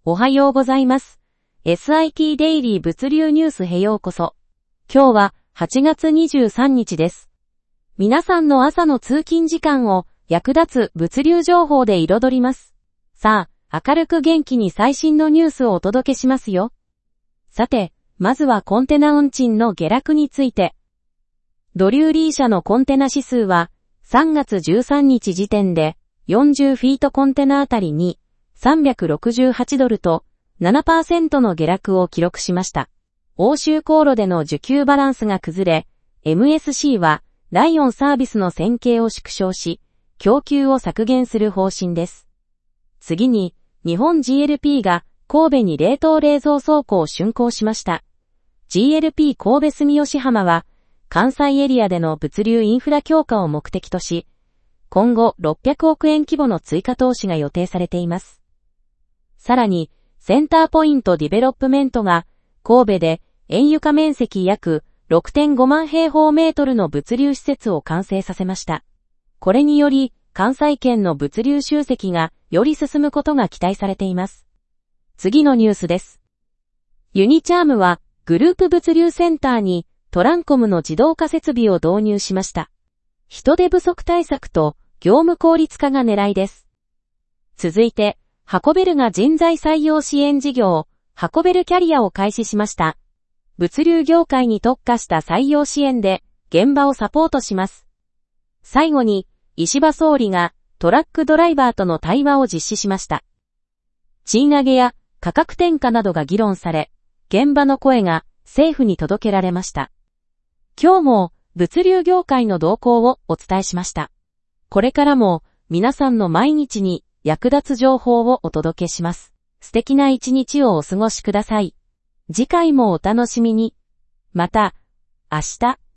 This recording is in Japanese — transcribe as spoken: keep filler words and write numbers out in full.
おはようございます。エスアイティー デイリー物流ニュースへようこそ。今日ははちがつにじゅうさんにちです。皆さんの朝の通勤時間を役立つ物流情報で彩ります。さあ、明るく元気に最新のニュースをお届けしますよ。さて、まずはコンテナ運賃の下落について。ドリューリー社のコンテナ指数はさんがつじゅうさんにち時点でよんじゅうフィートコンテナあたりにさんびゃくろくじゅうはちドルと ななパーセント の下落を記録しました。欧州航路での需給バランスが崩れ、エムエスシー はライオンサービスの線形を縮小し、供給を削減する方針です。次に、日本 ジーエルピー が神戸に冷凍冷蔵倉庫を竣工しました。ジーエルピー 神戸住吉浜は、関西エリアでの物流インフラ強化を目的とし、今後ろっぴゃくおくえん規模の追加投資が予定されています。さらに、センターポイントディベロップメントが、神戸で園床面積約 ろくてんごまんへいほうメートルの物流施設を完成させました。これにより、関西圏の物流集積がより進むことが期待されています。次のニュースです。ユニチャームは、グループ物流センターにトランコムの自動化設備を導入しました。人手不足対策と業務効率化が狙いです。続いて、運べるが人材採用支援事業、運べるキャリアを開始しました。物流業界に特化した採用支援で現場をサポートします。最後に、石破総理がトラックドライバーとの対話を実施しました。賃上げや価格転嫁などが議論され、現場の声が政府に届けられました。今日も物流業界の動向をお伝えしました。これからも皆さんの毎日に役立つ情報をお届けします。素敵な一日をお過ごしください。次回もお楽しみに。また、明日。